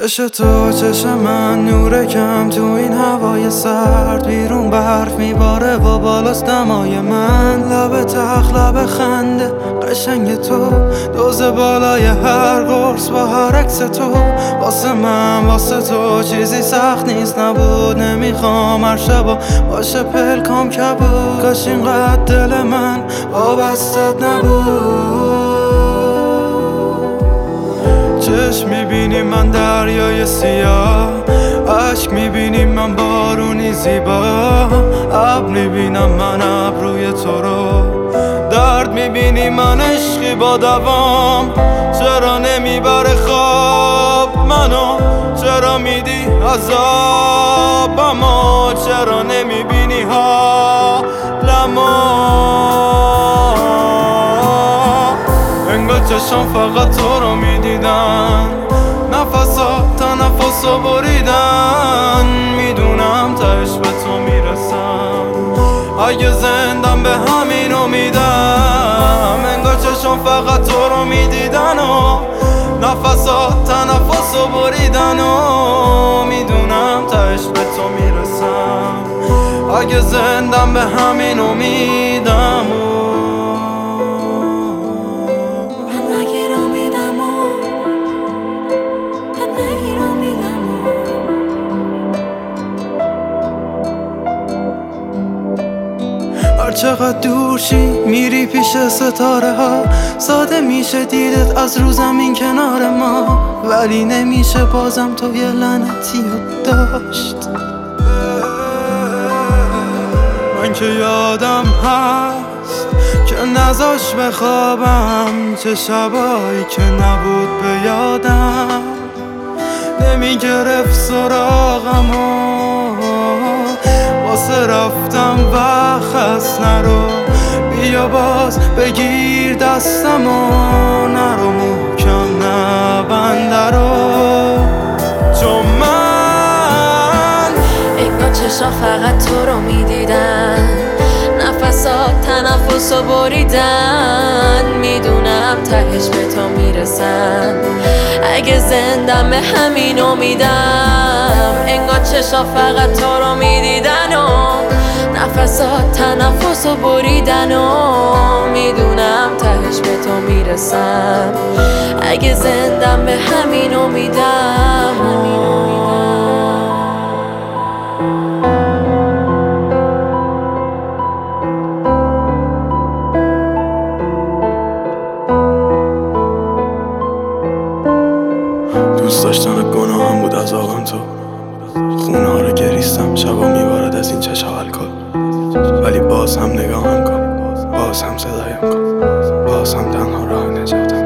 چش تو چش من نور کم تو این هوای سرد، بیرون برف میباره و بالاست دمای من. لب تخت لب خنده قشنگ تو، دوز بالای هر قرص با هر عکس تو. واسه من واسه تو چیزی سخت نیست نبود، نمیخوام هر شبا باشه پلکام کبود. کاش اینقدر دل من وابستت نبود. چشم میبینی من دریای سیاه، عشق میبینی من بارونی زیبا. ابر میبینم من ابروی تو رو، درد میبینی من عشقی با دوام. چرا نمیبره خواب منو، چرا میدی عذابمو، چرا نمیبینی حالمو. انگار چشم فقط تو رو میدیدن، نفسات تنفسو بریدن. میدونم تهش به تو میرسم، اگه زندم به همین امیدم. انگار چشم فقط تو رو میدیدن و نفسات تنفسو بریدن. و میدونم تهش به تو میرسم، اگه زندم به همین امیدم. هر چقدر دور شی میری پیش ستاره ها، ساده میشه دیدت از رو زمین کنار ما. ولی نمیشه بازم تو یه لعنتی رو داشت. من که یادم هست که نذاش بخوابم، چه شبایی که نبود به یادم. نمیگرفت سراغمو واسه رفتم وقت هست. نرو بیا باز بگیر دستمو، نرو محکم نبنده رو. چون من انگار چشم فقط تو رو میدیدن، نفسات تنفسو بریدن. میدونم تهش به تو میرسم، اگه زندم به همین امیدم. انگار چشم فقط تو رو میدیدن و نفسات تنفسو بریدن. و میدونم تهش به تو میرسم، اگه زندم به همین امیدم. دوست داشتن گناهم بود از آقام تو، خونه ها رو گریستم شبا میبارد از این چشم الکل. ولی باز هم نگاهم کن، باز هم صدایم کن، باز هم تنها راه نجاتم.